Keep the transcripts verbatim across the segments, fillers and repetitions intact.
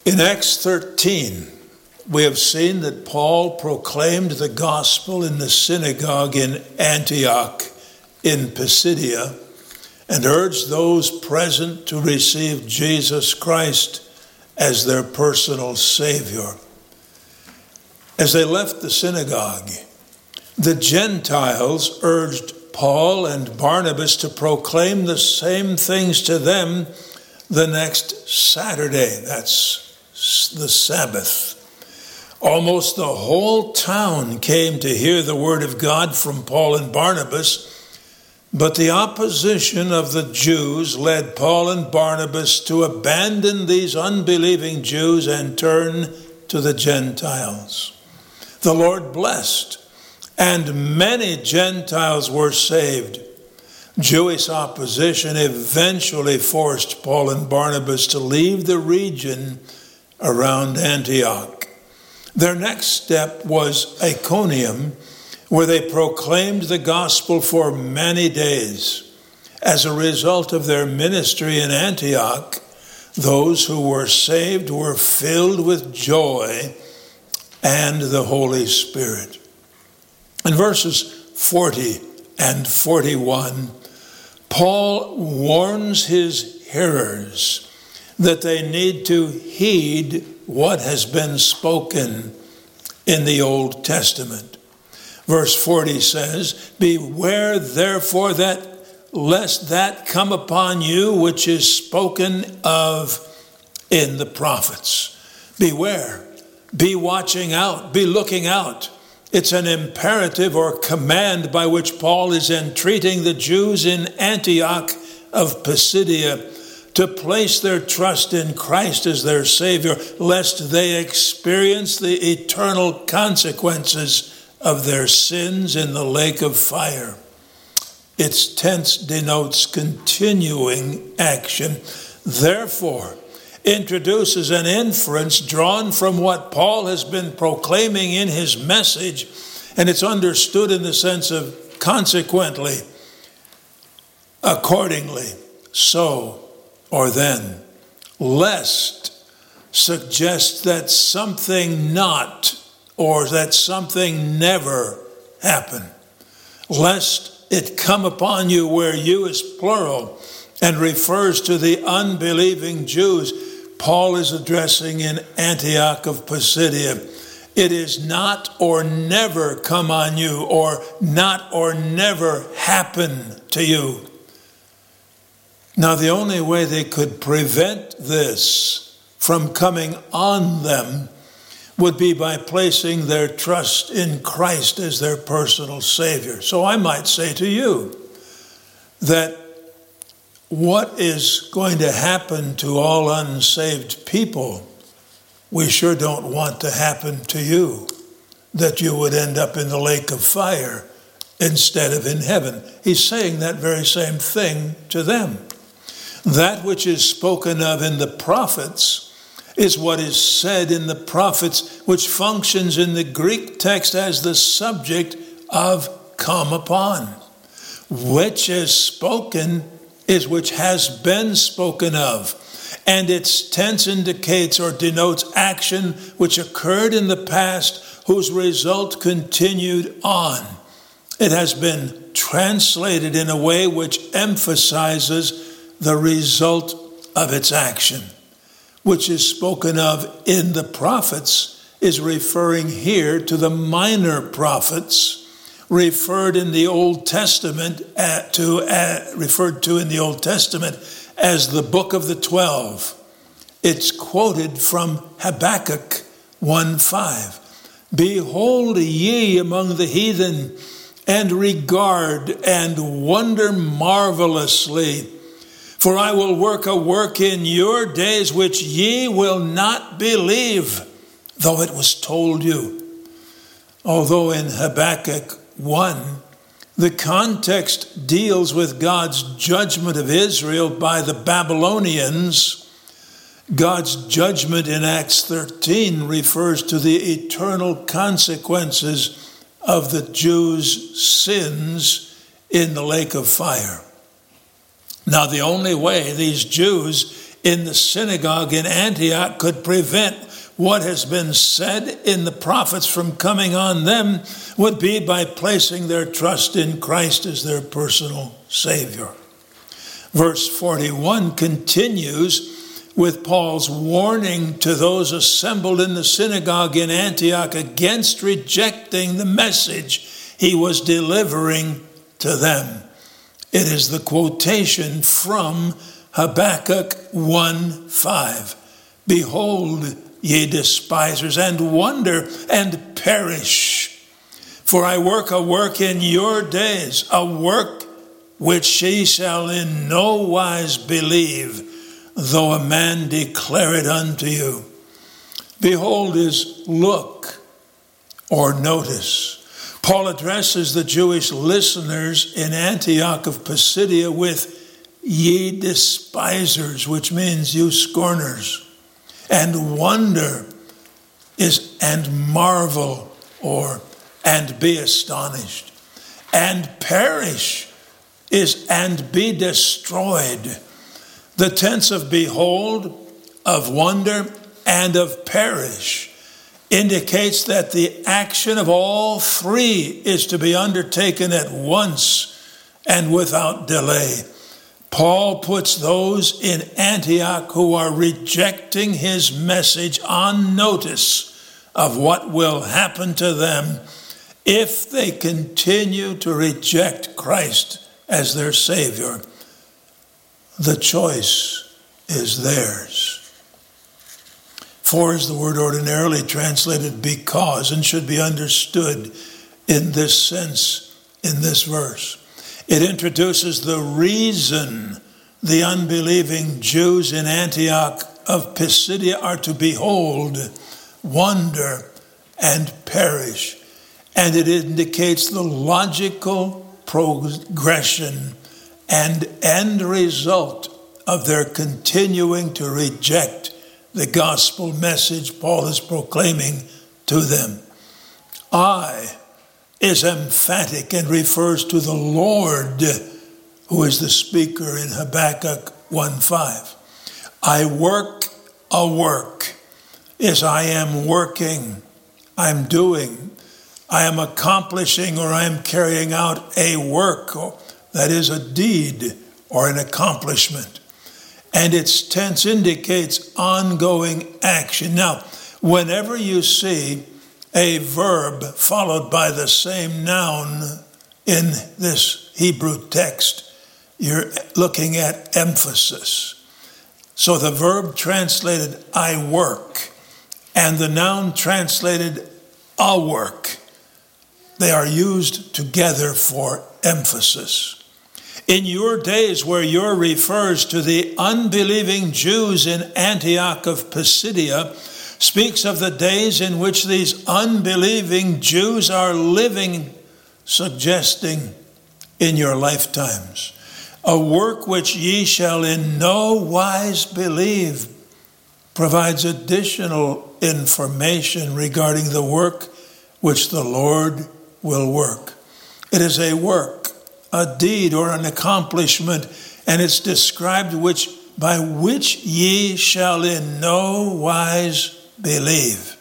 In Acts thirteen, we have seen that Paul proclaimed the gospel in the synagogue in Antioch in Pisidia and urged those present to receive Jesus Christ as their personal Savior. As they left the synagogue, the Gentiles urged Paul and Barnabas to proclaim the same things to them the next Saturday. That's the Sabbath. Almost the whole town came to hear the word of God from Paul and Barnabas, but the opposition of the Jews led Paul and Barnabas to abandon these unbelieving Jews and turn to the Gentiles. The Lord blessed, and many Gentiles were saved. Jewish opposition eventually forced Paul and Barnabas to leave the region around Antioch. Their next step was Iconium, where they proclaimed the gospel for many days. As a result of their ministry in Antioch, those who were saved were filled with joy and the Holy Spirit. In verses forty and forty-one, Paul warns his hearers that they need to heed what has been spoken in the Old Testament. Verse forty says, "Beware therefore that lest that come upon you which is spoken of in the prophets." Beware, be watching out, be looking out. It's an imperative or command by which Paul is entreating the Jews in Antioch of Pisidia to place their trust in Christ as their Savior, lest they experience the eternal consequences of their sins in the lake of fire. Its tense denotes continuing action. Therefore, introduces an inference drawn from what Paul has been proclaiming in his message, and it's understood in the sense of consequently, accordingly, so, or then. Lest suggests that something not or that something never happened. Lest it come upon you, where you is plural and refers to the unbelieving Jews Paul is addressing in Antioch of Pisidia. It is not or never come on you, or not or never happen to you. Now, the only way they could prevent this from coming on them would be by placing their trust in Christ as their personal Savior. So I might say to you that what is going to happen to all unsaved people, we sure don't want to happen to you, that you would end up in the lake of fire instead of in heaven. He's saying that very same thing to them. That which is spoken of in the prophets is what is said in the prophets, which functions in the Greek text as the subject of come upon. Which is spoken is which has been spoken of, and its tense indicates or denotes action which occurred in the past, whose result continued on. It has been translated in a way which emphasizes the result of its action. Which is spoken of in the prophets is referring here to the minor prophets, referred in the Old Testament at, to uh, referred to in the Old Testament as the Book of the Twelve. It's quoted from Habakkuk one five. "Behold ye among the heathen, and regard and wonder marvelously. For I will work a work in your days which ye will not believe, though it was told you." Although in Habakkuk one, the context deals with God's judgment of Israel by the Babylonians, God's judgment in Acts thirteen refers to the eternal consequences of the Jews' sins in the lake of fire. Now, the only way these Jews in the synagogue in Antioch could prevent what has been said in the prophets from coming on them would be by placing their trust in Christ as their personal Savior. Verse forty-one continues with Paul's warning to those assembled in the synagogue in Antioch against rejecting the message he was delivering to them. It is the quotation from Habakkuk one five. Behold, ye despisers, and wonder and perish. For I work a work in your days, a work which ye shall in no wise believe, though a man declare it unto you. Behold is look or notice. Paul addresses the Jewish listeners in Antioch of Pisidia with ye despisers, which means you scorners. And wonder is and marvel or and be astonished. And perish is and be destroyed. The tense of behold, of wonder, and of perish indicates that the action of all three is to be undertaken at once and without delay. Paul puts those in Antioch who are rejecting his message on notice of what will happen to them if they continue to reject Christ as their Savior. The choice is theirs. For is the word ordinarily translated because and should be understood in this sense, in this verse. It introduces the reason the unbelieving Jews in Antioch of Pisidia are to behold, wonder, and perish. And it indicates the logical progression and end result of their continuing to reject the gospel message Paul is proclaiming to them. I is emphatic and refers to the Lord, who is the speaker in Habakkuk one five. I work a work is I am working, I'm doing, I am accomplishing, or I am carrying out a work, that is a deed or an accomplishment. And its tense indicates ongoing action. Now, whenever you see a verb followed by the same noun in this Hebrew text, you're looking at emphasis. So the verb translated I work and the noun translated a work, they are used together for emphasis. In your days, where your refers to the unbelieving Jews in Antioch of Pisidia, speaks of the days in which these unbelieving Jews are living, suggesting in your lifetimes. A work which ye shall in no wise believe provides additional information regarding the work which the Lord will work. It is a work, a deed, or an accomplishment, and it's described which by which ye shall in no wise believe.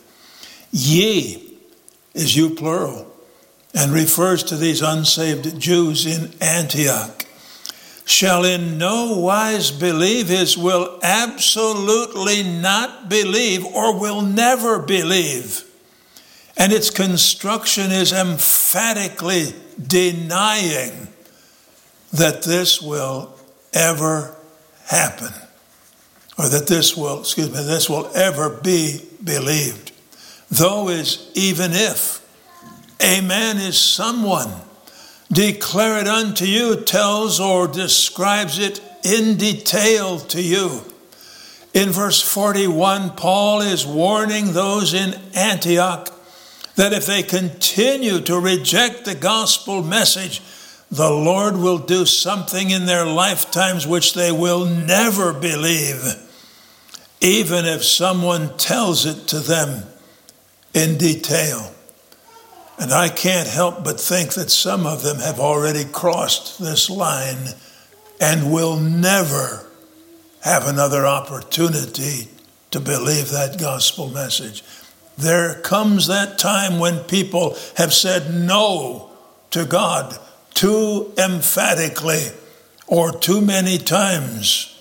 Ye is you plural and refers to these unsaved Jews in Antioch. Shall in no wise believe is will absolutely not believe or will never believe. And its construction is emphatically denying that this will ever happen, or that this will, excuse me, this will ever be believed. Though is even if. A man is someone. Declare it unto you tells or describes it in detail to you. In verse forty-one, Paul is warning those in Antioch that if they continue to reject the gospel message, the Lord will do something in their lifetimes which they will never believe, even if someone tells it to them in detail. And I can't help but think that some of them have already crossed this line and will never have another opportunity to believe that gospel message. There comes that time when people have said no to God too emphatically or too many times.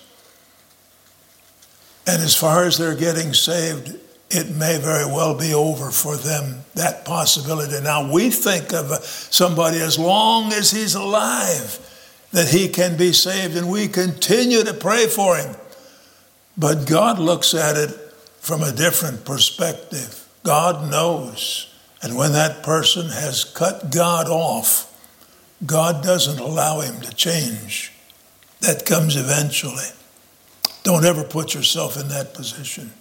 And as far as they're getting saved, it may very well be over for them, that possibility. Now, we think of somebody as long as he's alive, that he can be saved, and we continue to pray for him. But God looks at it from a different perspective. God knows. And when that person has cut God off, God doesn't allow him to change. That comes eventually. Don't ever put yourself in that position.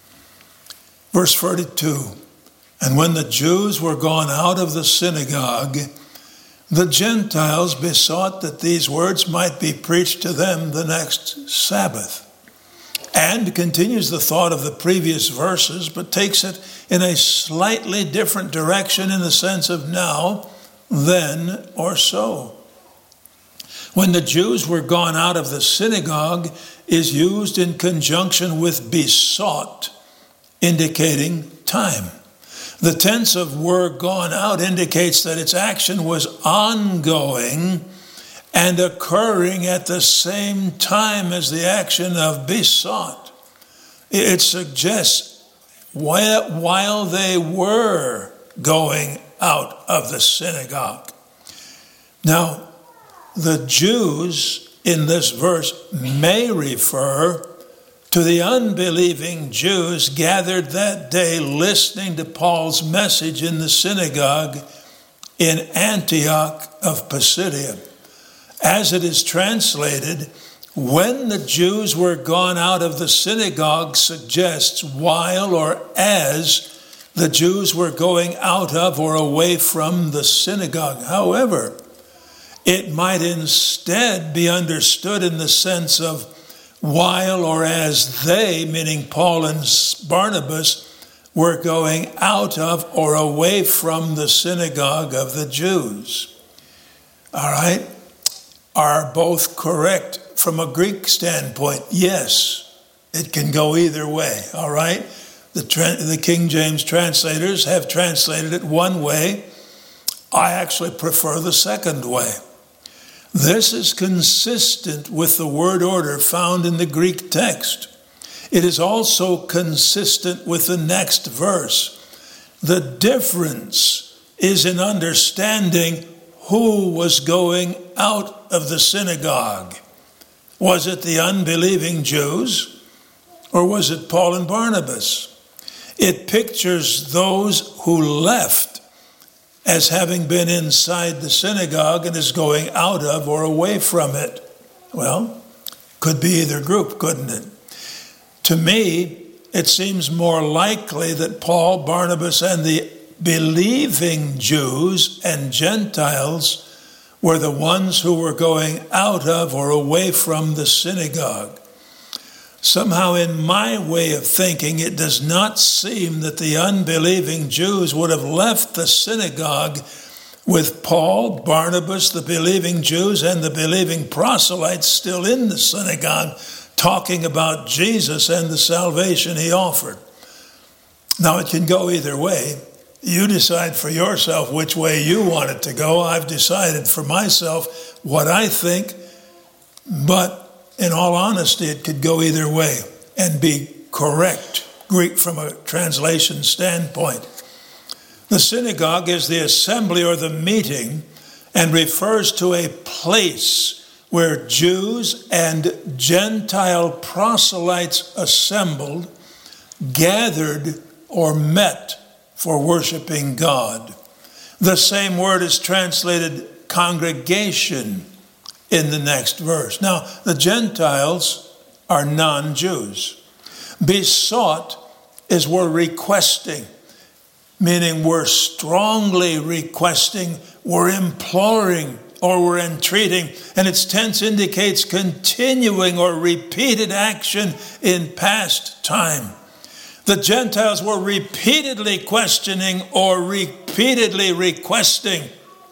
Verse forty-two, and when the Jews were gone out of the synagogue, the Gentiles besought that these words might be preached to them the next Sabbath. And continues the thought of the previous verses, but takes it in a slightly different direction in the sense of now, then, or so. When the Jews were gone out of the synagogue is used in conjunction with besought, indicating time. The tense of were gone out indicates that its action was ongoing and occurring at the same time as the action of besought. It suggests while, while they were going out of the synagogue. Now, the Jews in this verse may refer to the unbelieving Jews gathered that day listening to Paul's message in the synagogue in Antioch of Pisidia. As it is translated, when the Jews were gone out of the synagogue suggests while or as the Jews were going out of or away from the synagogue. However, it might instead be understood in the sense of while or as they, meaning Paul and Barnabas, were going out of or away from the synagogue of the Jews. All right? Are both correct from a Greek standpoint? Yes, it can go either way. All right? The, tra- the King James translators have translated it one way. I actually prefer the second way. This is consistent with the word order found in the Greek text. It is also consistent with the next verse. The difference is in understanding who was going out of the synagogue. Was it the unbelieving Jews, or was it Paul and Barnabas? It pictures those who left as having been inside the synagogue and is going out of or away from it. Well, could be either group, couldn't it? To me, it seems more likely that Paul, Barnabas, and the believing Jews and Gentiles were the ones who were going out of or away from the synagogue. Somehow, in my way of thinking, it does not seem that the unbelieving Jews would have left the synagogue with Paul, Barnabas, the believing Jews, and the believing proselytes still in the synagogue, talking about Jesus and the salvation he offered. Now, it can go either way. You decide for yourself which way you want it to go. I've decided for myself what I think, but in all honesty, it could go either way and be correct, Greek from a translation standpoint. The synagogue is the assembly or the meeting and refers to a place where Jews and Gentile proselytes assembled, gathered, or met for worshiping God. The same word is translated congregation in the next verse. Now, the Gentiles are non-Jews. Besought is we're requesting, meaning we're strongly requesting, we're imploring, or we're entreating, and its tense indicates continuing or repeated action in past time. The Gentiles were repeatedly questioning or repeatedly requesting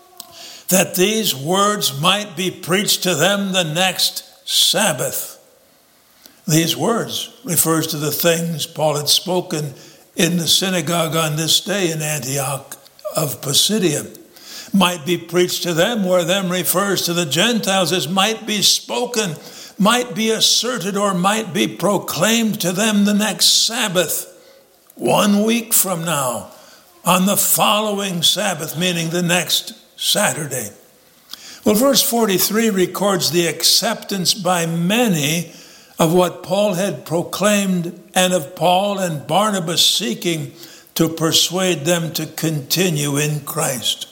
that these words might be preached to them the next Sabbath. These words refers to the things Paul had spoken in the synagogue on this day in Antioch of Pisidia. Might be preached to them, where them refers to the Gentiles as might be spoken, might be asserted, or might be proclaimed to them the next Sabbath, one week from now, on the following Sabbath, meaning the next Saturday. Well, verse forty-three records the acceptance by many of what Paul had proclaimed, and of Paul and Barnabas seeking to persuade them to continue in Christ.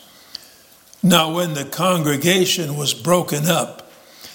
Now, when the congregation was broken up,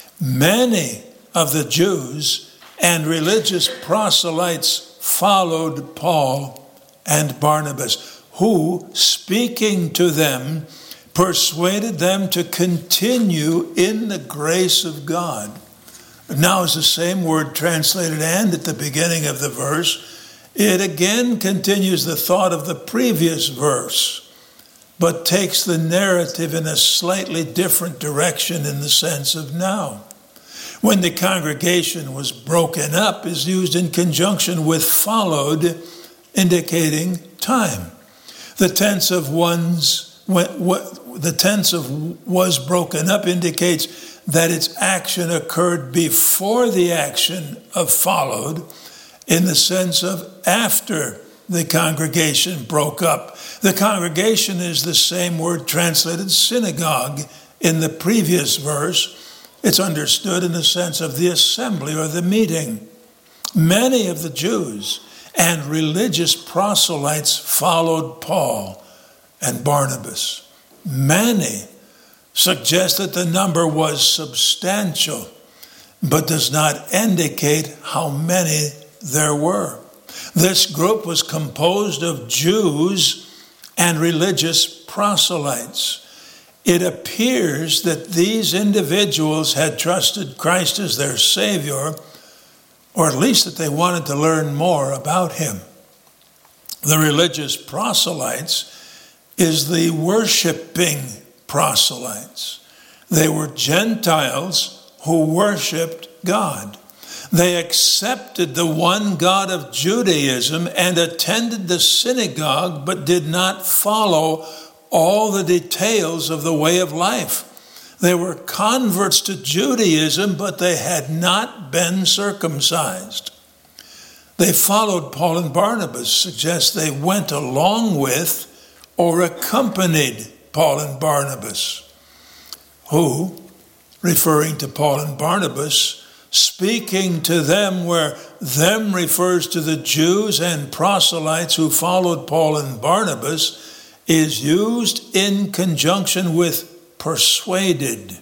many of the Jews and religious proselytes followed Paul and Barnabas, who, speaking to them, persuaded them to continue in the grace of God. Now is the same word translated "and" at the beginning of the verse. It again continues the thought of the previous verse, but takes the narrative in a slightly different direction in the sense of now. When the congregation was broken up is used in conjunction with followed, indicating time. The tense of one's, the tense of was broken up indicates that its action occurred before the action of followed, in the sense of after the congregation broke up. The congregation is the same word translated synagogue in the previous verse. It's understood in the sense of the assembly or the meeting. Many of the Jews and religious proselytes followed Paul and Barnabas. Many suggests that the number was substantial, but does not indicate how many there were. This group was composed of Jews and religious proselytes. It appears that these individuals had trusted Christ as their Savior, or at least that they wanted to learn more about him. The religious proselytes is the worshiping proselytes. They were Gentiles who worshiped God. They accepted the one God of Judaism and attended the synagogue, but did not follow all the details of the way of life. They were converts to Judaism, but they had not been circumcised. They followed Paul and Barnabas, suggests they went along with or accompanied Paul and Barnabas, who, referring to Paul and Barnabas, speaking to them, where them refers to the Jews and proselytes who followed Paul and Barnabas, is used in conjunction with persuaded.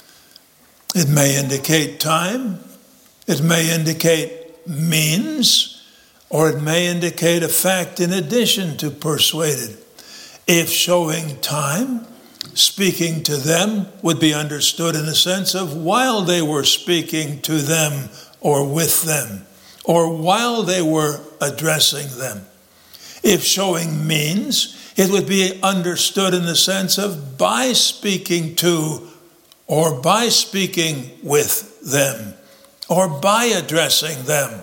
It may indicate time, it may indicate means, or it may indicate a fact in addition to persuaded. If showing time, speaking to them would be understood in the sense of while they were speaking to them or with them, or while they were addressing them. If showing means, it would be understood in the sense of by speaking to or by speaking with them or by addressing them.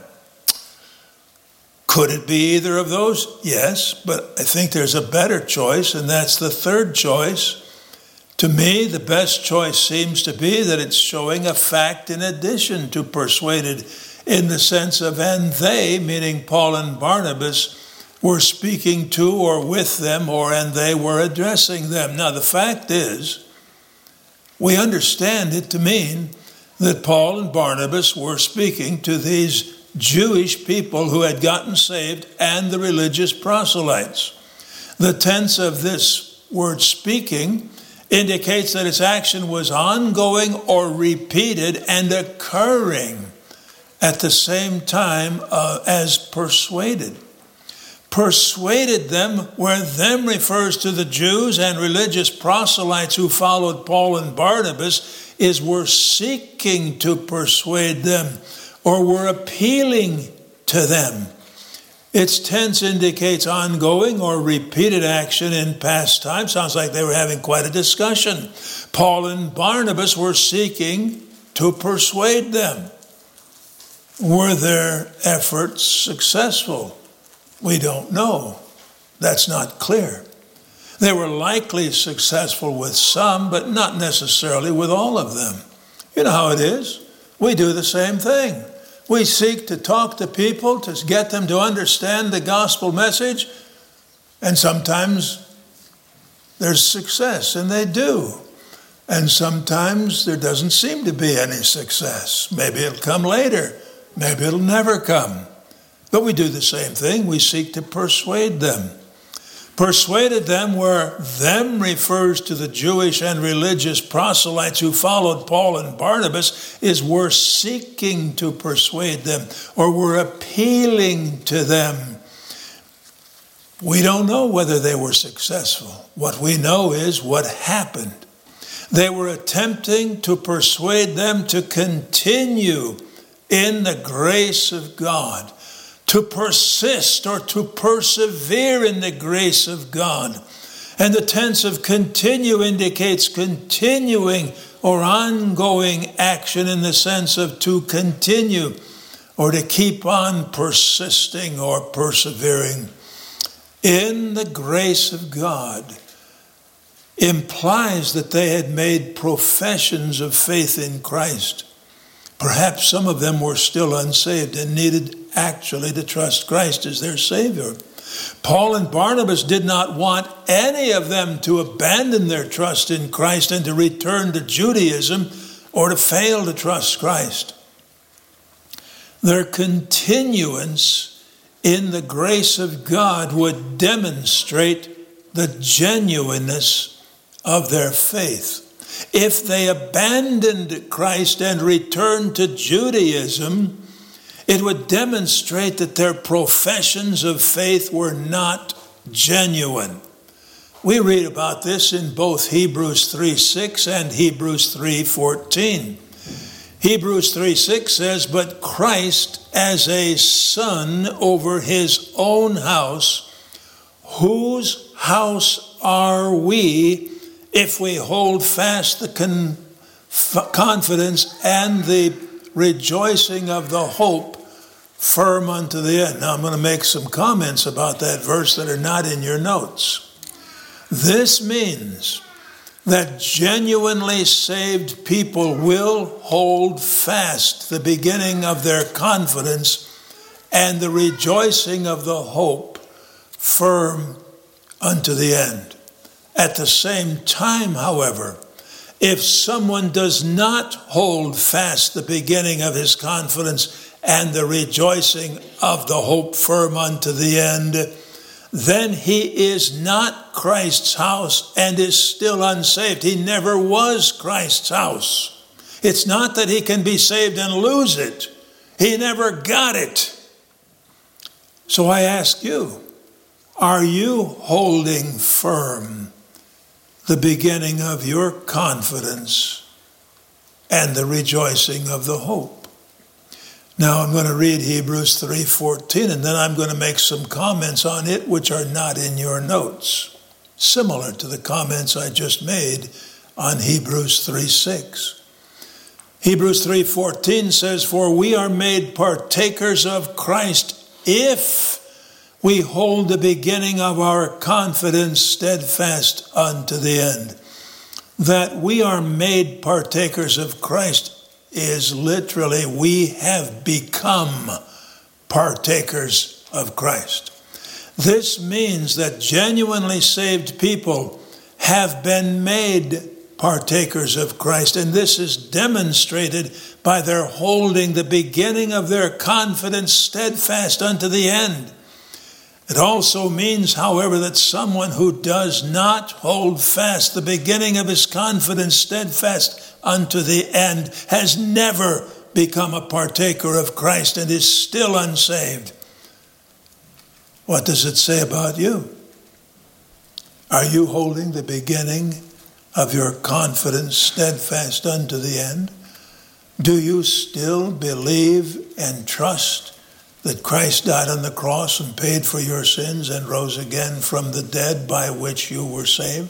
Could it be either of those? Yes, but I think there's a better choice, and that's the third choice. To me, the best choice seems to be that it's showing a fact in addition to persuaded, in the sense of, and they, meaning Paul and Barnabas, were speaking to or with them, or and they were addressing them. Now, the fact is, we understand it to mean that Paul and Barnabas were speaking to these Jewish people who had gotten saved and the religious proselytes. The tense of this word speaking indicates that its action was ongoing or repeated and occurring at the same time uh, as persuaded. Persuaded them, where them refers to the Jews and religious proselytes who followed Paul and Barnabas, is were seeking to persuade them or were appealing to them. Its tense indicates ongoing or repeated action in past time. Sounds like they were having quite a discussion. Paul and Barnabas were seeking to persuade them. Were their efforts successful? We don't know. That's not clear. They were likely successful with some, but not necessarily with all of them. You know how it is. We do the same thing. We seek to talk to people to get them to understand the gospel message, and sometimes there's success, and they do. And sometimes there doesn't seem to be any success. Maybe it'll come later. Maybe it'll never come. But we do the same thing. We seek to persuade them. Persuaded them, where them refers to the Jewish and religious proselytes who followed Paul and Barnabas, is we're seeking to persuade them, or we're appealing to them. We don't know whether they were successful. What we know is what happened. They were attempting to persuade them to continue in the grace of God, to persist or to persevere in the grace of God. And the tense of continue indicates continuing or ongoing action in the sense of to continue or to keep on persisting or persevering in the grace of God. Implies that they had made professions of faith in Christ. Perhaps some of them were still unsaved and needed actually to trust Christ as their Savior. Paul and Barnabas did not want any of them to abandon their trust in Christ and to return to Judaism or to fail to trust Christ. Their continuance in the grace of God would demonstrate the genuineness of their faith. If they abandoned Christ and returned to Judaism, it would demonstrate that their professions of faith were not genuine. We read about this in both Hebrews three six and Hebrews three fourteen. Hebrews three six says, "But Christ as a son over his own house, whose house are we, if we hold fast the con- confidence and the rejoicing of the hope firm unto the end." Now I'm going to make some comments about that verse that are not in your notes. This means that genuinely saved people will hold fast the beginning of their confidence and the rejoicing of the hope firm unto the end. At the same time, however, if someone does not hold fast the beginning of his confidence and the rejoicing of the hope firm unto the end, then he is not Christ's house and is still unsaved. He never was Christ's house. It's not that he can be saved and lose it. He never got it. So I ask you, are you holding firm the beginning of your confidence and the rejoicing of the hope? Now I'm going to read Hebrews three fourteen, and then I'm going to make some comments on it which are not in your notes, similar to the comments I just made on Hebrews three six. Hebrews three fourteen says, "For we are made partakers of Christ if we hold the beginning of our confidence steadfast unto the end." That we are made partakers of Christ is literally we have become partakers of Christ. This means that genuinely saved people have been made partakers of Christ, and this is demonstrated by their holding the beginning of their confidence steadfast unto the end. It also means, however, that someone who does not hold fast the beginning of his confidence steadfast unto the end has never become a partaker of Christ and is still unsaved. What does it say about you? Are you holding the beginning of your confidence steadfast unto the end? Do you still believe and trust that Christ died on the cross and paid for your sins and rose again from the dead, by which you were saved?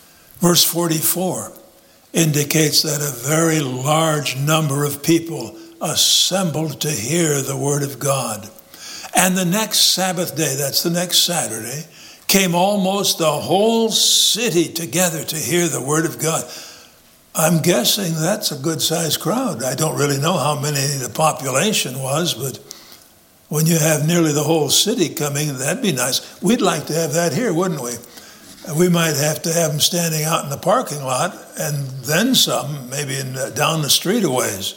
Verse forty-four indicates that a very large number of people assembled to hear the word of God. And the next Sabbath day, that's the next Saturday, came almost the whole city together to hear the word of God. I'm guessing that's a good-sized crowd. I don't really know how many the population was, but when you have nearly the whole city coming, that'd be nice. We'd like to have that here, wouldn't we? We might have to have them standing out in the parking lot and then some, maybe in, uh, down the street a ways.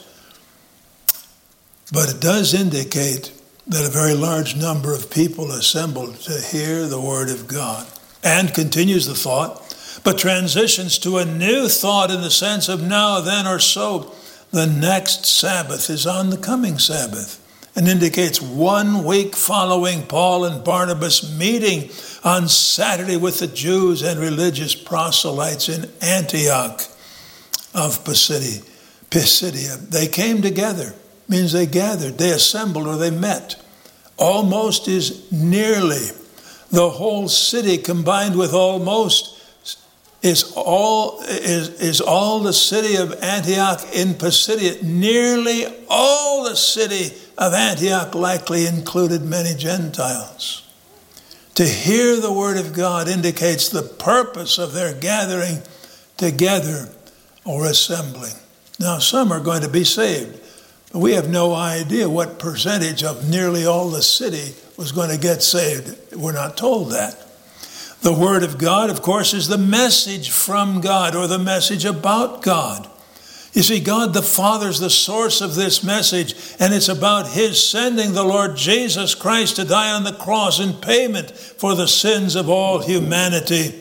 But it does indicate that a very large number of people assembled to hear the word of God. And continues the thought, but transitions to a new thought in the sense of now, then, or so. The next Sabbath is on the coming Sabbath, and indicates one week following Paul and Barnabas meeting on Saturday with the Jews and religious proselytes in Antioch of Pisidia. Pisidia. They came together, means they gathered, they assembled, or they met. Almost is nearly. The whole city combined with almost is all is, is all the city of Antioch in Pisidia. Nearly all the city of Antioch likely included many Gentiles. To hear the word of God indicates the purpose of their gathering together or assembling. Now, some are going to be saved, but we have no idea what percentage of nearly all the city was going to get saved. We're not told that. The word of God, of course, is the message from God or the message about God. You see, God the Father is the source of this message, and it's about his sending the Lord Jesus Christ to die on the cross in payment for the sins of all humanity,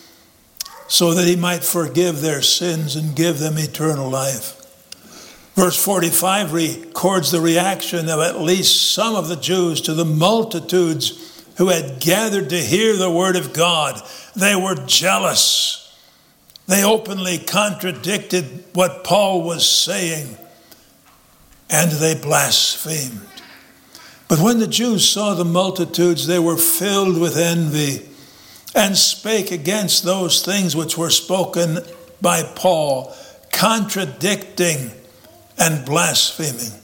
so that he might forgive their sins and give them eternal life. Verse forty-five records the reaction of at least some of the Jews to the multitudes who had gathered to hear the word of God. They were jealous. They openly contradicted what Paul was saying, and they blasphemed. But when the Jews saw the multitudes, they were filled with envy and spake against those things which were spoken by Paul, contradicting and blaspheming.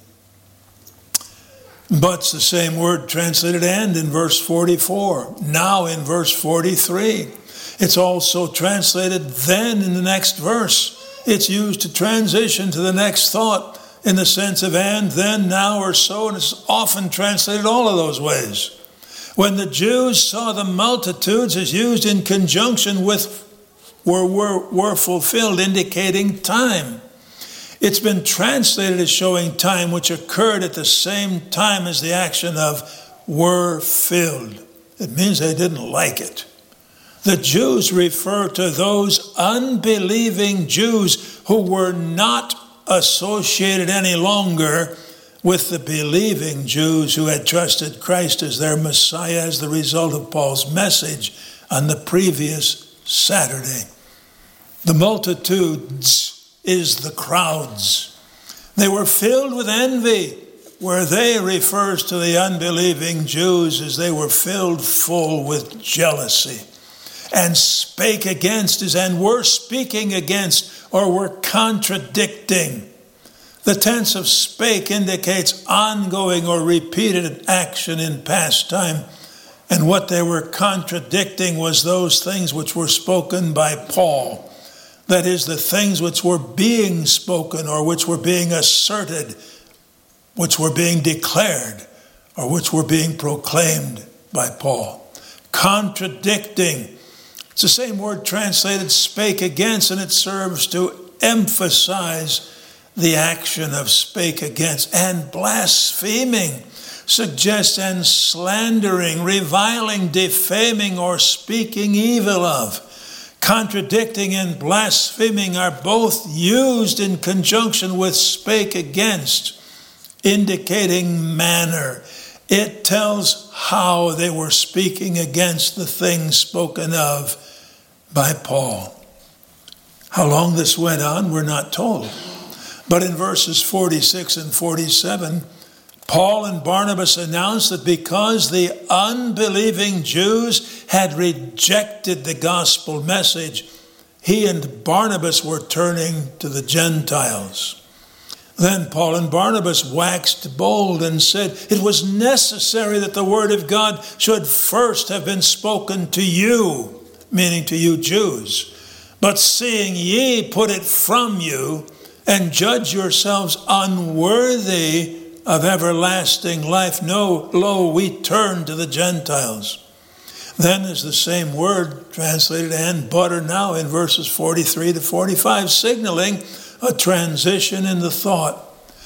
But's the same word translated and in verse forty-four. Now in verse forty-three. It's also translated then in the next verse. It's used to transition to the next thought in the sense of and, then, now, or so, and it's often translated all of those ways. When the Jews saw the multitudes is used in conjunction with were, were, were fulfilled, indicating time. It's been translated as showing time which occurred at the same time as the action of were filled. It means they didn't like it. The Jews refer to those unbelieving Jews who were not associated any longer with the believing Jews who had trusted Christ as their Messiah as the result of Paul's message on the previous Saturday. The multitudes is the crowds. They were filled with envy, where they refers to the unbelieving Jews as they were filled full with jealousy, and spake against is and were speaking against or were contradicting. The tense of spake indicates ongoing or repeated action in past time, and what they were contradicting was those things which were spoken by Paul. That is, the things which were being spoken or which were being asserted, which were being declared, or which were being proclaimed by Paul. Contradicting. It's the same word translated spake against, and it serves to emphasize the action of spake against. And blaspheming suggests and slandering, reviling, defaming, or speaking evil of. Contradicting and blaspheming are both used in conjunction with spake against, indicating manner. It tells how they were speaking against the things spoken of by Paul. How long this went on, we're not told. But in verses forty-six and forty-seven, Paul and Barnabas announced that because the unbelieving Jews had rejected the gospel message, he and Barnabas were turning to the Gentiles. Then Paul and Barnabas waxed bold and said, it was necessary that the word of God should first have been spoken to you, meaning to you Jews. But seeing ye put it from you, and judge yourselves unworthy of everlasting life, no, lo, we turn to the Gentiles. Then is the same word translated and but or now in verses forty-three to forty-five, signaling a transition in the thought.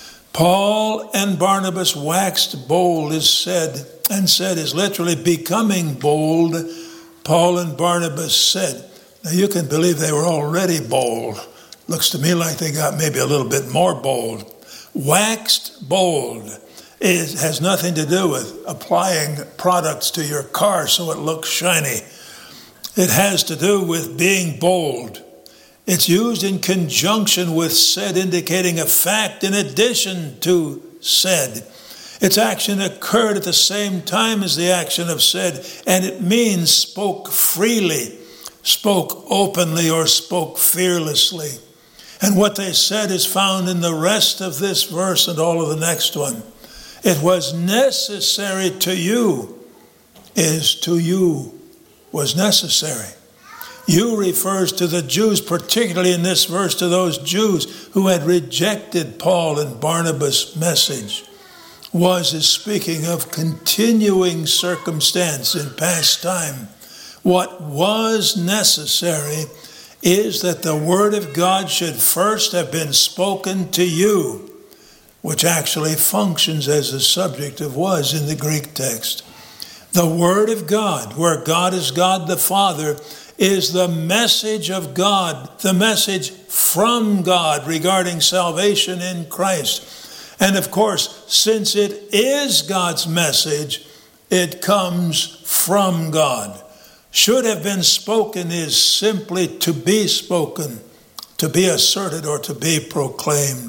Paul and Barnabas waxed bold is said, and said is literally becoming bold. Paul and Barnabas said. Now you can believe they were already bold. Looks to me like they got maybe a little bit more bold. Waxed bold. It has nothing to do with applying products to your car so it looks shiny. It has to do with being bold. It's used in conjunction with said, indicating a fact in addition to said. Its action occurred at the same time as the action of said, and it means spoke freely, spoke openly, or spoke fearlessly. And what they said is found in the rest of this verse and all of the next one. It was necessary to you, is to you, was necessary. You refers to the Jews, particularly in this verse, to those Jews who had rejected Paul and Barnabas' message. Was is speaking of continuing circumstance in past time. What was necessary is that the word of God should first have been spoken to you, which actually functions as the subject of was in the Greek text. The word of God, where God is God the Father, is the message of God, the message from God regarding salvation in Christ. And of course, since it is God's message, it comes from God. Should have been spoken is simply to be spoken, to be asserted, or to be proclaimed.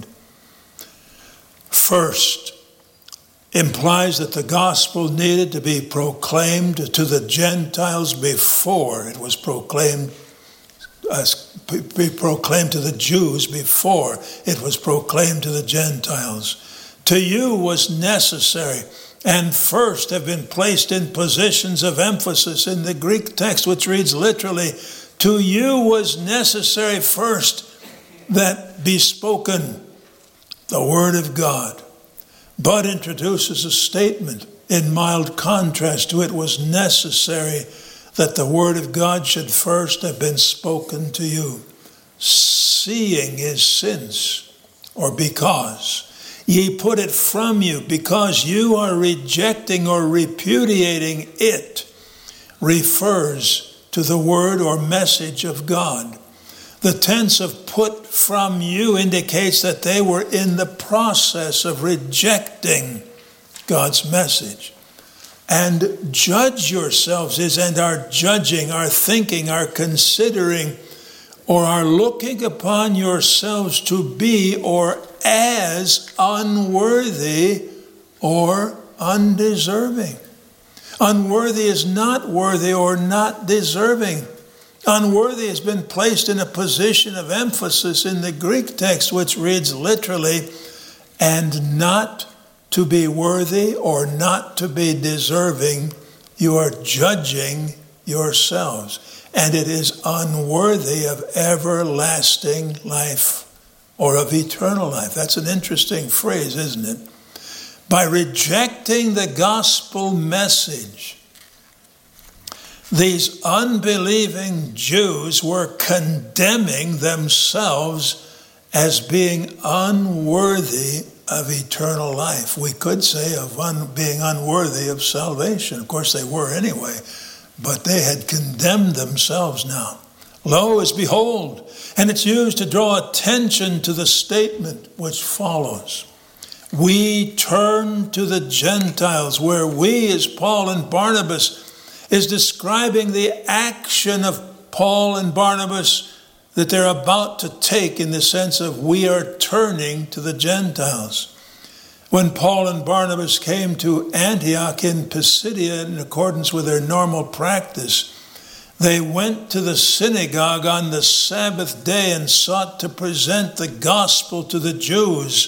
First, implies that the gospel needed to be proclaimed to the Gentiles before it was proclaimed, uh, be proclaimed to the Jews before it was proclaimed to the Gentiles. To you was necessary, and first have been placed in positions of emphasis in the Greek text, which reads literally, to you was necessary first that be spoken the word of God. But introduces a statement in mild contrast to it was necessary that the word of God should first have been spoken to you. Seeing is since, or because. Ye put it from you, because you are rejecting or repudiating it, refers to the word or message of God. The tense of put from you indicates that they were in the process of rejecting God's message. And judge yourselves is and are judging, are thinking, are considering, or are looking upon yourselves to be or as unworthy or undeserving. Unworthy is not worthy or not deserving. Unworthy has been placed in a position of emphasis in the Greek text, which reads literally, and not to be worthy or not to be deserving, you are judging yourselves. And it is unworthy of everlasting life or of eternal life. That's an interesting phrase, isn't it? By rejecting the gospel message, these unbelieving Jews were condemning themselves as being unworthy of eternal life. We could say of un- being unworthy of salvation. Of course, they were anyway, but they had condemned themselves now. Lo, as behold, and it's used to draw attention to the statement which follows. We turn to the Gentiles, where we, as Paul and Barnabas, is describing the action of Paul and Barnabas that they're about to take in the sense of we are turning to the Gentiles. When Paul and Barnabas came to Antioch in Pisidia in accordance with their normal practice, they went to the synagogue on the Sabbath day and sought to present the gospel to the Jews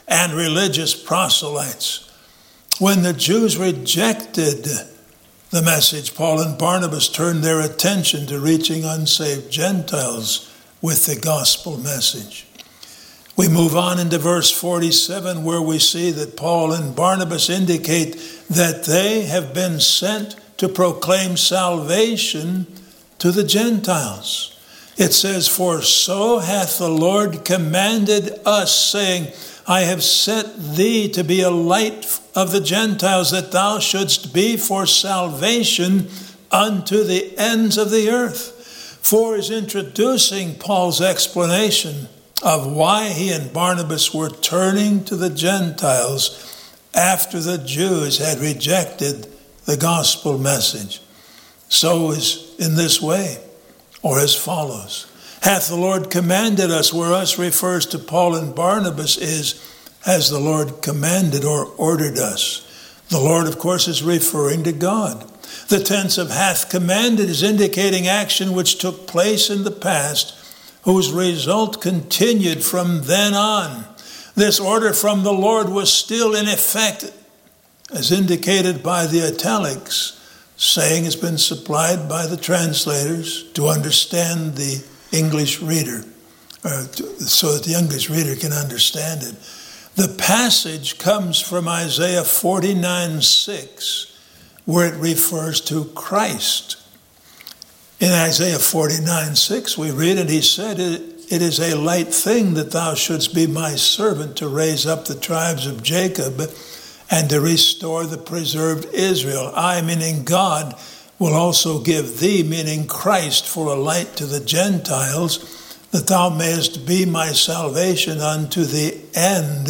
and religious proselytes. When the Jews rejected the message, Paul and Barnabas turned their attention to reaching unsaved Gentiles with the gospel message. We move on into verse forty-seven, where we see that Paul and Barnabas indicate that they have been sent to proclaim salvation to the Gentiles. It says, "For so hath the Lord commanded us, saying, I have set thee to be a light of the Gentiles, that thou shouldst be for salvation unto the ends of the earth." For is introducing Paul's explanation of why he and Barnabas were turning to the Gentiles after the Jews had rejected the gospel message. So is in this way, or as follows. Hath the Lord commanded us, where us refers to Paul and Barnabas, is as the Lord commanded or ordered us. The Lord, of course, is referring to God. The tense of hath commanded is indicating action which took place in the past, whose result continued from then on. This order from the Lord was still in effect, as indicated by the italics. Saying has been supplied by the translators to understand the English reader, or to, so that the English reader can understand it. The passage comes from Isaiah forty-nine six, where it refers to Christ. In Isaiah forty-nine six, we read, "And he said, it is a light thing that thou shouldst be my servant to raise up the tribes of Jacob and to restore the preserved Israel. I," meaning God, "will also give thee," meaning Christ, "for a light to the Gentiles, that thou mayest be my salvation unto the end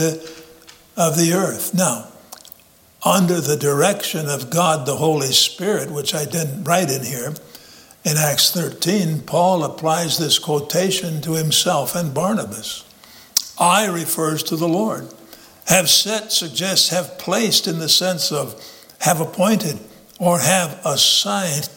of the earth." Now, under the direction of God the Holy Spirit, which I didn't write in here, in Acts thirteen, Paul applies this quotation to himself and Barnabas. I refers to the Lord. Have set suggests have placed in the sense of have appointed or have assigned.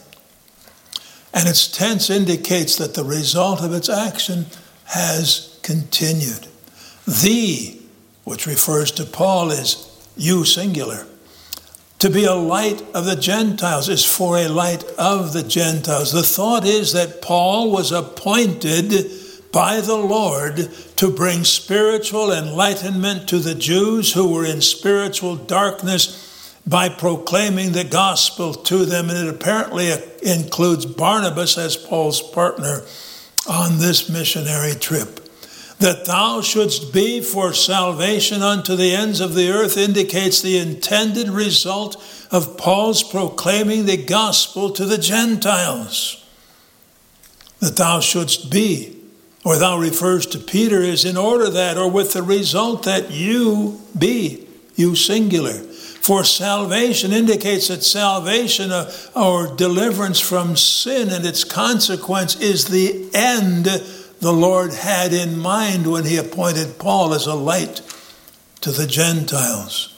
And its tense indicates that the result of its action has continued. The, which refers to Paul, is you singular. To be a light of the Gentiles is for a light of the Gentiles. The thought is that Paul was appointed by the Lord to bring spiritual enlightenment to the Jews who were in spiritual darkness by proclaiming the gospel to them. And it apparently includes Barnabas as Paul's partner on this missionary trip. That thou shouldst be for salvation unto the ends of the earth indicates the intended result of Paul's proclaiming the gospel to the Gentiles. That thou shouldst be, or thou refers to Peter, is in order that, or with the result that you be, you singular. For salvation indicates that salvation uh, or deliverance from sin and its consequence is the end the Lord had in mind when he appointed Paul as a light to the Gentiles.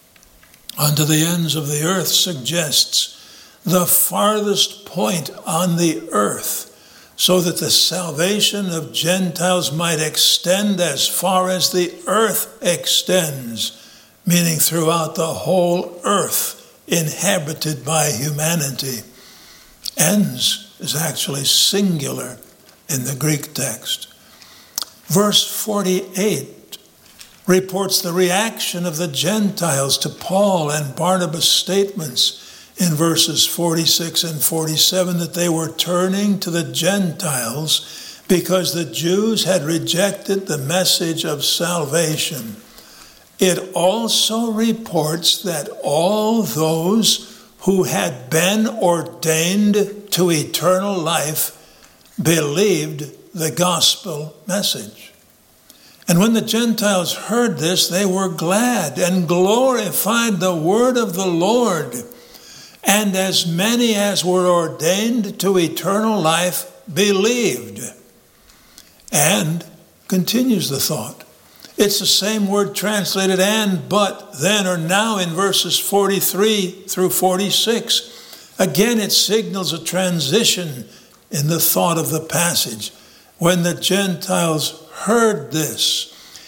Unto the ends of the earth suggests the farthest point on the earth, so that the salvation of Gentiles might extend as far as the earth extends, meaning throughout the whole earth inhabited by humanity. Ends is actually singular in the Greek text. Verse forty-eight reports the reaction of the Gentiles to Paul and Barnabas' statements in verses forty-six and forty-seven that they were turning to the Gentiles because the Jews had rejected the message of salvation. It also reports that all those who had been ordained to eternal life believed the gospel message. And when the Gentiles heard this, they were glad and glorified the word of the Lord. And as many as were ordained to eternal life believed. And, continues the thought, it's the same word translated and, but, then, or now in verses forty-three through forty-six. Again, it signals a transition in the thought of the passage. When the Gentiles heard this,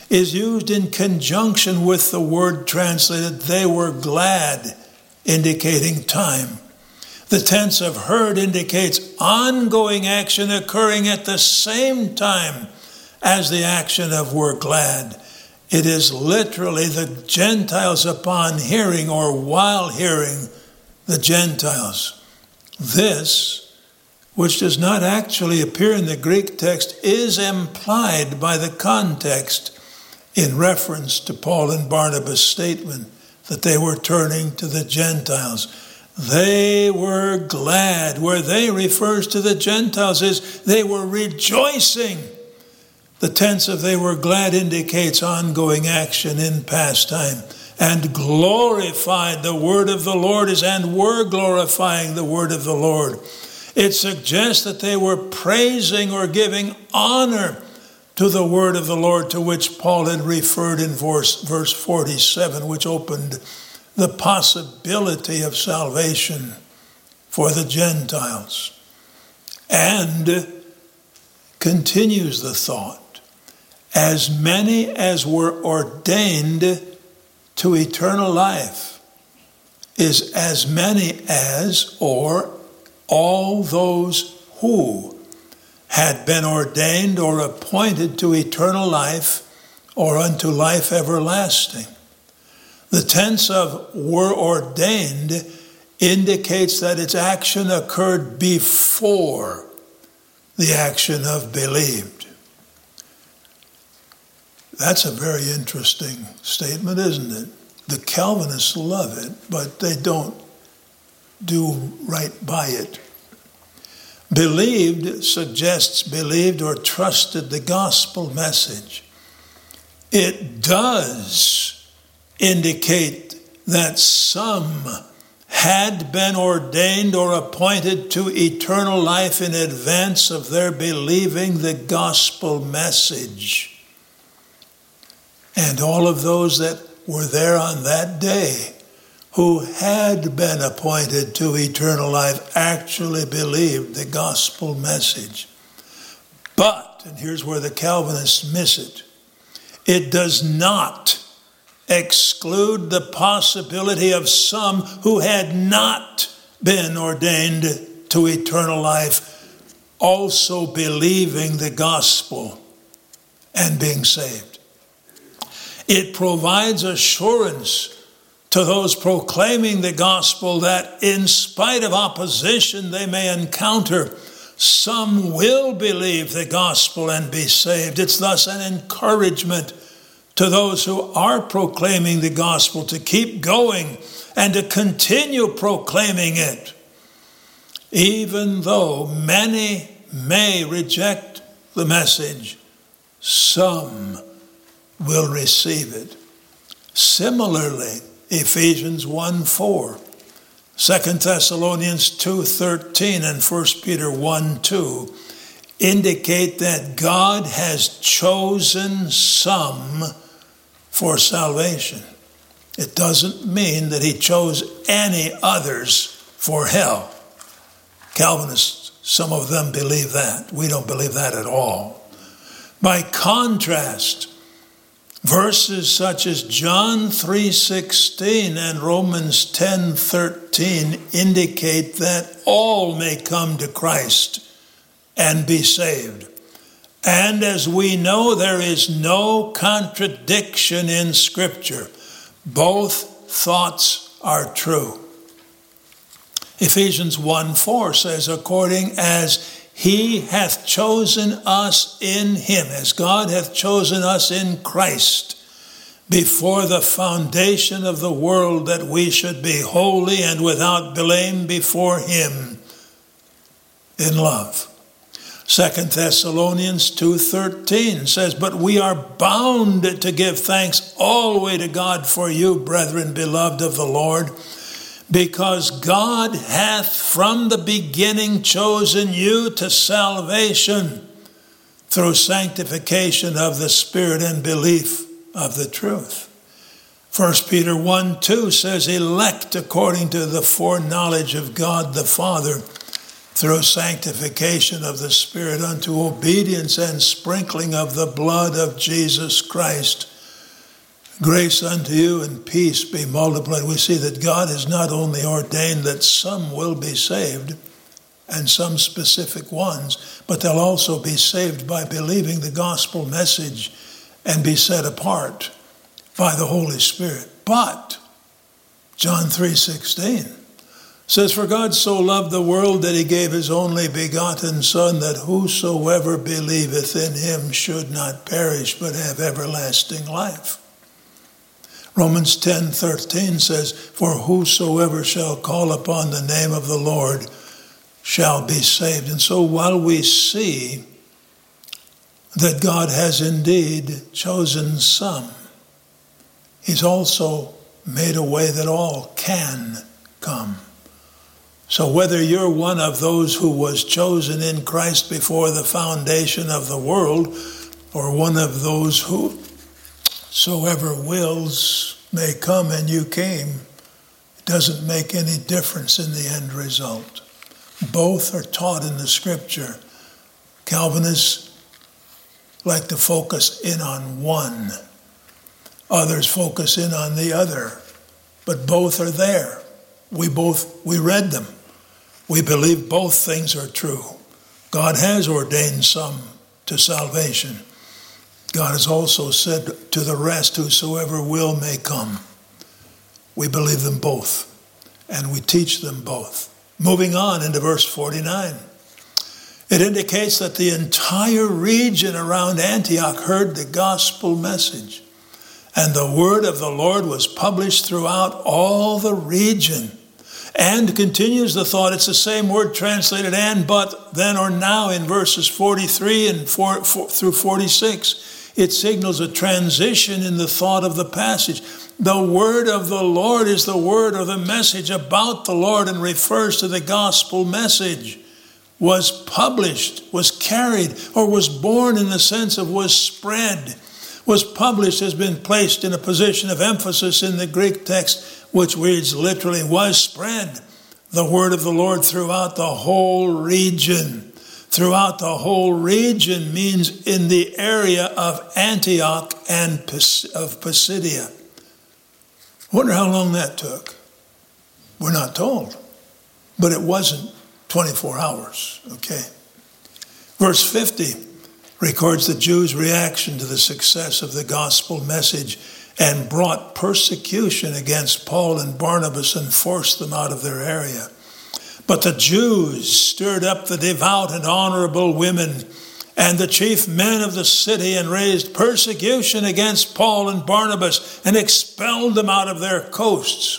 is used in conjunction with the word translated they were glad, indicating time. The tense of heard indicates ongoing action occurring at the same time as the action of were glad. It is literally the Gentiles upon hearing or while hearing the Gentiles. This, which does not actually appear in the Greek text, is implied by the context in reference to Paul and Barnabas' statement that they were turning to the Gentiles. They were glad. Where they refers to the Gentiles is they were rejoicing. The tense of they were glad indicates ongoing action in past time. And glorified, the word of the Lord is, and were glorifying the word of the Lord. It suggests that they were praising or giving honor to the word of the Lord, to which Paul had referred in verse, verse forty-seven, which opened the possibility of salvation for the Gentiles. And continues the thought, as many as were ordained to eternal life is as many as, or all those who had been ordained or appointed to eternal life or unto life everlasting. The tense of were ordained indicates that its action occurred before the action of believed. That's a very interesting statement, isn't it? The Calvinists love it, but they don't do right by it. Believed suggests believed or trusted the gospel message. It does indicate that some had been ordained or appointed to eternal life in advance of their believing the gospel message. And all of those that were there on that day who had been appointed to eternal life actually believed the gospel message. But, and here's where the Calvinists miss it, it does not exclude the possibility of some who had not been ordained to eternal life also believing the gospel and being saved. It provides assurance to those proclaiming the gospel that in spite of opposition they may encounter, some will believe the gospel and be saved. It's thus an encouragement to those who are proclaiming the gospel to keep going and to continue proclaiming it, even though many may reject the message, some will receive it. Similarly, Ephesians one four, Second Thessalonians two thirteen, and First Peter one two indicate that God has chosen some for salvation. It doesn't mean that he chose any others for hell. Calvinists, some of them believe that. We don't believe that at all. By contrast, verses such as John three sixteen and Romans ten thirteen indicate that all may come to Christ and be saved. And as we know, there is no contradiction in Scripture. Both thoughts are true. Ephesians one four says, according as he hath chosen us in him, as God hath chosen us in Christ, before the foundation of the world, that we should be holy and without blame before him in love. Second Thessalonians two thirteen says, but we are bound to give thanks always to God for you, brethren, beloved of the Lord, because God hath from the beginning chosen you to salvation through sanctification of the Spirit and belief of the truth. First Peter one two says, elect according to the foreknowledge of God the Father, through sanctification of the Spirit unto obedience and sprinkling of the blood of Jesus Christ. Grace unto you and peace be multiplied. We see that God has not only ordained that some will be saved, and some specific ones, but they'll also be saved by believing the gospel message and be set apart by the Holy Spirit. But John three sixteen says, for God so loved the world that he gave his only begotten Son, that whosoever believeth in him should not perish but have everlasting life. Romans ten thirteen says, for whosoever shall call upon the name of the Lord shall be saved. And so while we see that God has indeed chosen some, he's also made a way that all can come. So whether you're one of those who was chosen in Christ before the foundation of the world, or one of those who soever wills may come and you came, it doesn't make any difference in the end result. Both are taught in the scripture. Calvinists like to focus in on one. Others focus in on the other. But both are there. We both, we read them. We believe both things are true. God has ordained some to salvation. God has also said to the rest, whosoever will may come. We believe them both, and we teach them both. Moving on into verse forty-nine. It indicates that the entire region around Antioch heard the gospel message, and the word of the Lord was published throughout all the region. And continues the thought, it's the same word translated and, but, then, or now in verses forty-three and four, four, through forty-six. It signals a transition in the thought of the passage. The word of the Lord is the word or the message about the Lord and refers to the gospel message. Was published, was carried, or was born in the sense of was spread. Was published has been placed in a position of emphasis in the Greek text, which reads literally, was spread. The word of the Lord throughout the whole region. Throughout the whole region means in the area of Antioch and of Pisidia. Wonder how long that took. We're not told. But it wasn't twenty-four hours, okay? Verse fifty records the Jews' reaction to the success of the gospel message and brought persecution against Paul and Barnabas and forced them out of their area. But the Jews stirred up the devout and honorable women and the chief men of the city and raised persecution against Paul and Barnabas and expelled them out of their coasts.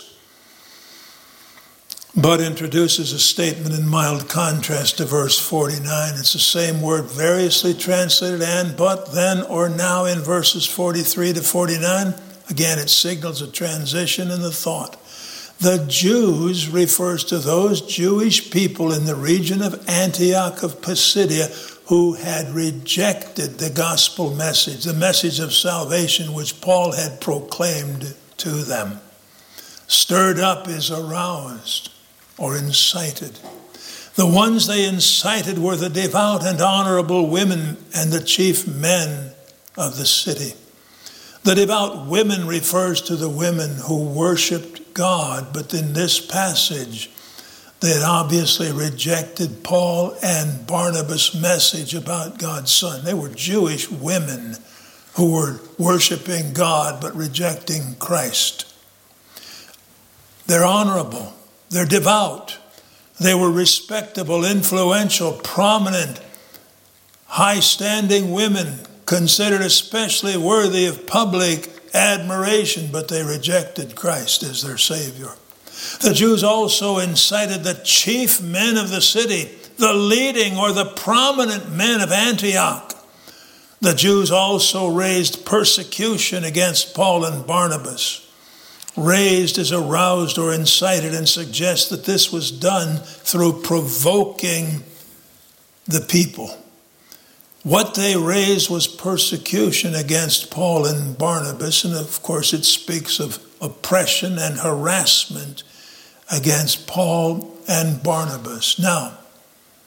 But introduces a statement in mild contrast to verse forty-nine. It's the same word variously translated and, but, then, or now in verses forty-three to forty-nine. Again, it signals a transition in the thought. The Jews refers to those Jewish people in the region of Antioch of Pisidia who had rejected the gospel message, the message of salvation which Paul had proclaimed to them. Stirred up is aroused or incited. The ones they incited were the devout and honorable women and the chief men of the city. The devout women refers to the women who worshiped God, but in this passage, they had obviously rejected Paul and Barnabas' message about God's Son. They were Jewish women who were worshiping God but rejecting Christ. They're honorable. They're devout. They were respectable, influential, prominent, high-standing women, considered especially worthy of public admiration, but they rejected Christ as their Savior. The Jews also incited the chief men of the city, the leading or the prominent men of Antioch. The Jews also raised persecution against Paul and Barnabas. Raised is aroused or incited and suggests that this was done through provoking the people. What they raised was persecution against Paul and Barnabas, and of course it speaks of oppression and harassment against Paul and Barnabas. Now,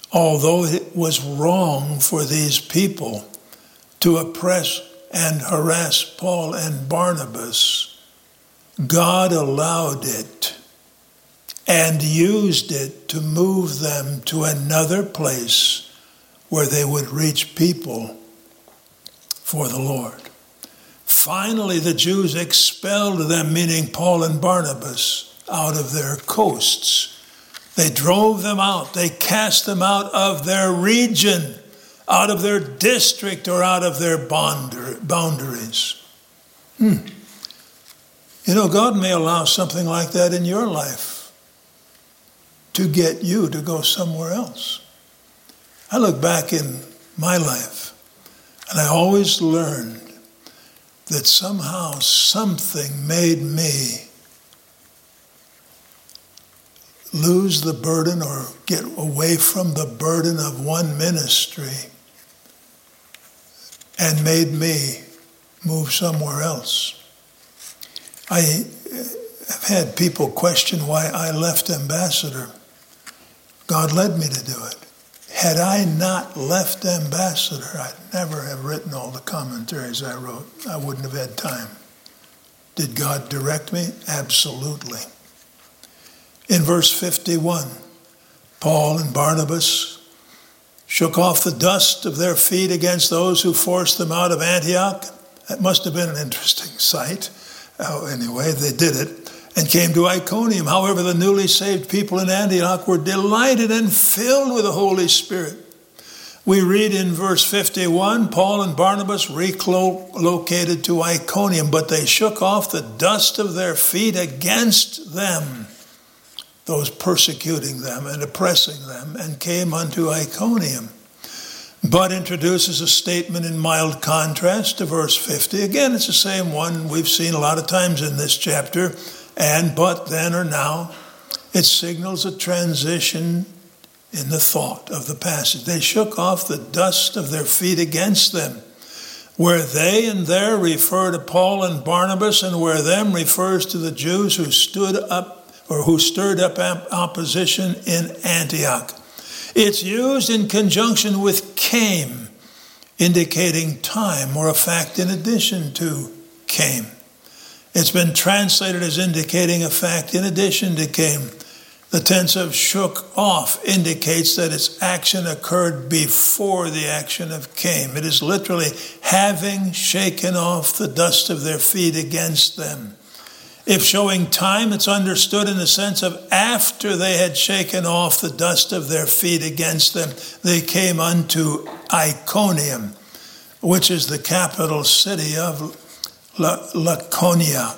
although it was wrong for these people to oppress and harass Paul and Barnabas, God allowed it and used it to move them to another place where they would reach people for the Lord. Finally, the Jews expelled them, meaning Paul and Barnabas, out of their coasts. They drove them out. They cast them out of their region, out of their district, or out of their boundaries. Hmm. You know, God may allow something like that in your life to get you to go somewhere else. I look back in my life, and I always learned that somehow something made me lose the burden or get away from the burden of one ministry and made me move somewhere else. I have had people question why I left Ambassador. God led me to do it. Had I not left Ambassador, I'd never have written all the commentaries I wrote. I wouldn't have had time. Did God direct me? Absolutely. In verse fifty-one, Paul and Barnabas shook off the dust of their feet against those who forced them out of Antioch. That must have been an interesting sight. Oh, anyway, they did it and came to Iconium. However, the newly saved people in Antioch were delighted and filled with the Holy Spirit. We read in verse fifty-one, Paul and Barnabas relocated to Iconium, but they shook off the dust of their feet against them, those persecuting them and oppressing them, and came unto Iconium. But introduces a statement in mild contrast to verse fifty. Again, it's the same one we've seen a lot of times in this chapter. And but then or now, it signals a transition in the thought of the passage. They shook off the dust of their feet against them. Where they and there refer to Paul and Barnabas, and where them refers to the Jews who stood up or who stirred up opposition in Antioch. It's used in conjunction with came, indicating time or a fact in addition to came. It's been translated as indicating a fact in addition to came. The tense of shook off indicates that its action occurred before the action of came. It is literally having shaken off the dust of their feet against them. If showing time, it's understood in the sense of after they had shaken off the dust of their feet against them, they came unto Iconium, which is the capital city of Laconia.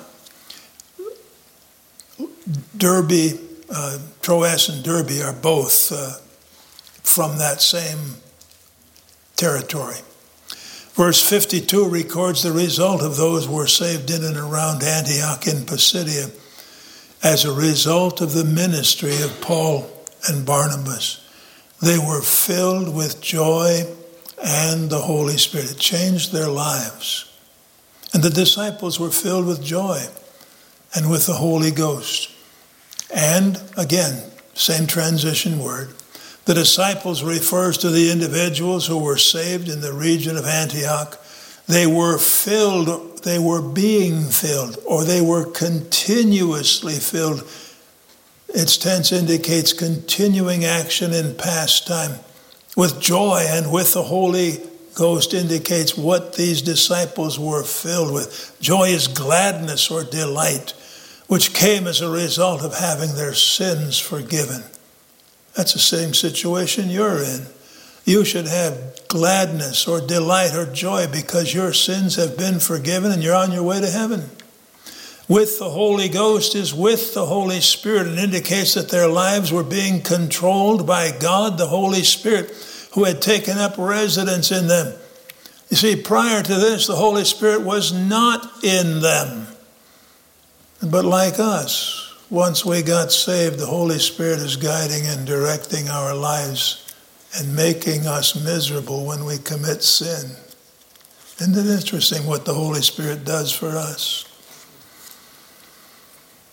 Derbe, uh, Troas and Derbe are both uh, from that same territory. Verse fifty-two records the result of those who were saved in and around Antioch in Pisidia as a result of the ministry of Paul and Barnabas. They were filled with joy and the Holy Spirit. It changed their lives. And the disciples were filled with joy and with the Holy Ghost. And again, same transition word. The disciples refers to the individuals who were saved in the region of Antioch. They were filled, they were being filled, or they were continuously filled. Its tense indicates continuing action in past time. With joy and with the Holy Ghost indicates what these disciples were filled with. Joy is gladness or delight, which came as a result of having their sins forgiven. That's the same situation you're in. You should have gladness or delight or joy because your sins have been forgiven and you're on your way to heaven. With the Holy Ghost is with the Holy Spirit and indicates that their lives were being controlled by God, the Holy Spirit, who had taken up residence in them. You see, prior to this, the Holy Spirit was not in them. But like us, once we got saved, the Holy Spirit is guiding and directing our lives and making us miserable when we commit sin. Isn't it interesting what the Holy Spirit does for us?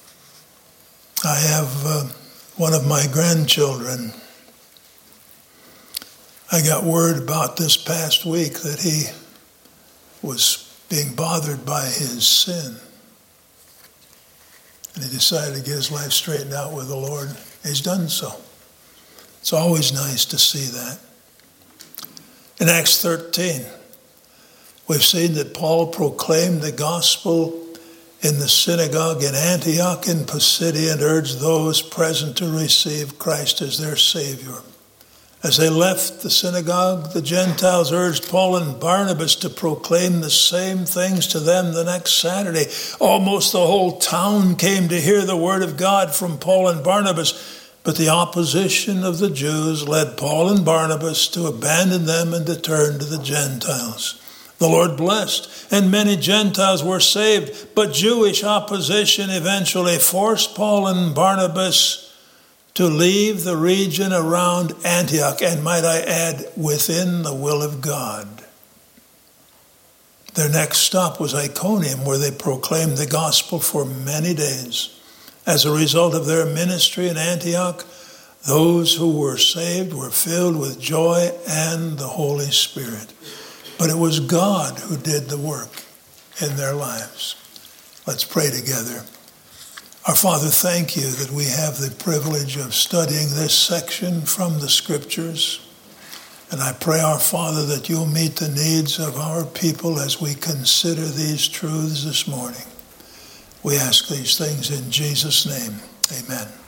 I have uh, one of my grandchildren I got word about this past week that he was being bothered by his sin. And he decided to get his life straightened out with the Lord. He's done so. It's always nice to see that. In Acts thirteen, we've seen that Paul proclaimed the gospel in the synagogue in Antioch in Pisidia and urged those present to receive Christ as their Savior. As they left the synagogue, the Gentiles urged Paul and Barnabas to proclaim the same things to them the next Saturday. Almost the whole town came to hear the word of God from Paul and Barnabas, but the opposition of the Jews led Paul and Barnabas to abandon them and to turn to the Gentiles. The Lord blessed, and many Gentiles were saved, but Jewish opposition eventually forced Paul and Barnabas to leave the region around Antioch, and might I add, within the will of God. Their next stop was Iconium, where they proclaimed the gospel for many days. As a result of their ministry in Antioch, those who were saved were filled with joy and the Holy Spirit. But it was God who did the work in their lives. Let's pray together. Our Father, thank you that we have the privilege of studying this section from the Scriptures. And I pray, our Father, that you'll meet the needs of our people as we consider these truths this morning. We ask these things in Jesus' name. Amen.